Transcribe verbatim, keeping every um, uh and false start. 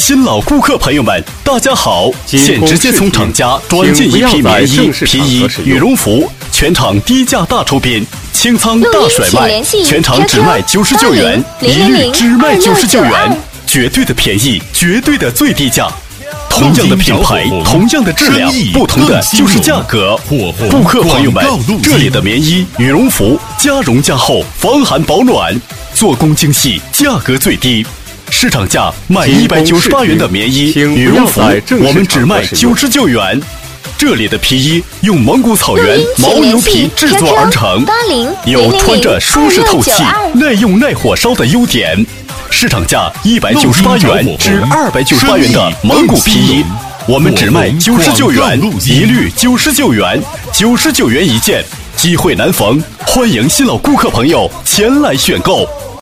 新老顾客朋友们，大家好！现直接从厂家转进一批棉衣、皮衣、羽绒服，全场低价大抽编，清仓大甩卖，全场只卖九十九元，一律只卖九十九元，绝对的便宜，绝对的最低价。同样的品牌，同样的质量，不同的就是价格。顾客朋友们，这里的棉衣、羽绒服加绒加厚，防寒保暖，做工精细，价格最低。市场价卖一百九十八元的棉衣、羽绒服，我们只卖九十九元。这里的皮衣用蒙古草原牦牛皮制作而成，有穿着舒适透气、耐用耐火烧的优点。市场价一百九十八元至二百九十八元的蒙古皮衣，我们只卖九十九元，一律九十九元，九十九元一件，机会难逢，欢迎新老顾客朋友前来选购。